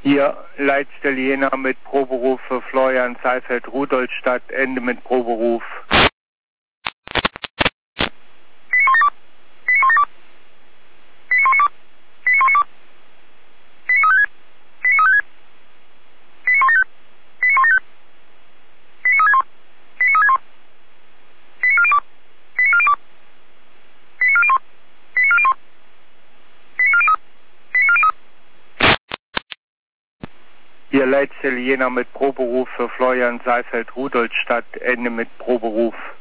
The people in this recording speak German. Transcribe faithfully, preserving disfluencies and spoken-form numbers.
Hier Leitstelle Jena mit Proberuf für Florian Seifeld, Rudolstadt, Ende mit Proberuf. Hier Leitstelle Jena mit Proberuf für Florian Seifeld, Rudolstadt, Ende mit Proberuf.